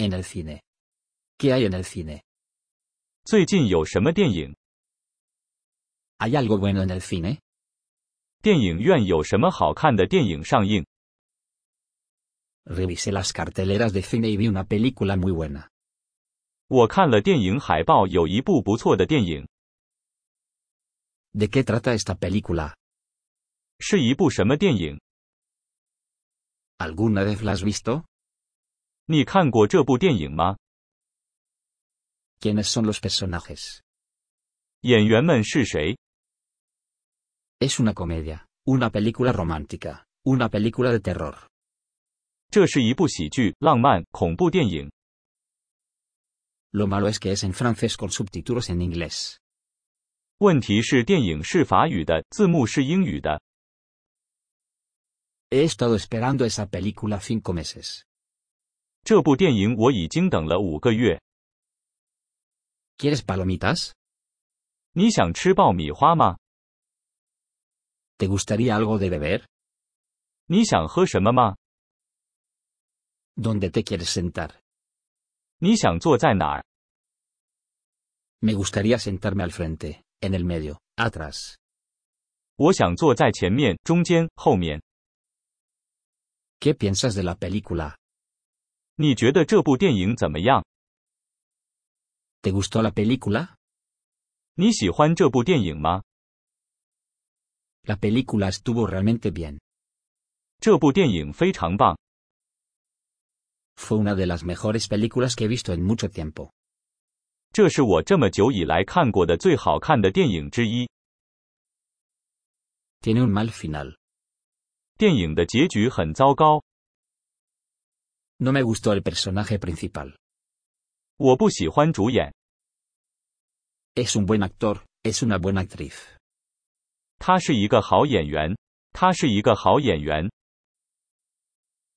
En el cine. ¿Qué hay en el cine? 最近有什么电影？ ¿Hay algo bueno en el cine? 电影院有什么好看的电影上映？ Revisé las carteleras de cine y vi una película muy buena. 我看了电影海报，有一部不错的电影。 ¿De qué trata esta película? 是一部什么电影？ ¿Alguna vez la has visto? 你看过这部电影吗？ ¿Quiénes son los personajes? 演员们是谁？ Es una comedia, una película romántica, una película de terror. 这是一部喜剧、浪漫、恐怖电影。 Lo malo es que es en francés con subtítulos en inglés. 问题是电影是法语的，字幕是英语的。 He estado esperando esa película 5 meses. 这部电影我已经等了5个月。 ¿Quieres palomitas? 你想吃爆米花吗？ ¿Te gustaría algo de beber? 你想喝什么吗？ ¿Dónde te quieres sentar? 你想坐在哪儿？ Me gustaría sentarme al frente, en el medio, atrás. 我想坐在前面、中间、后面。 ¿Qué piensas de la película? 你觉得这部电影怎么样？ ¿Te gustó la película? 你喜欢这部电影吗？ La película estuvo realmente bien. 这部电影非常棒， Fue una de las mejores películas que he visto en mucho tiempo. 这是我这么久以来看过的最好看的电影之一。 Tiene un mal final. 电影的结局很糟糕， No me gustó el personaje principal. 我不喜欢主演。 Es un buen actor, es una buena actriz. 他是一个好演员，他是一个好演员。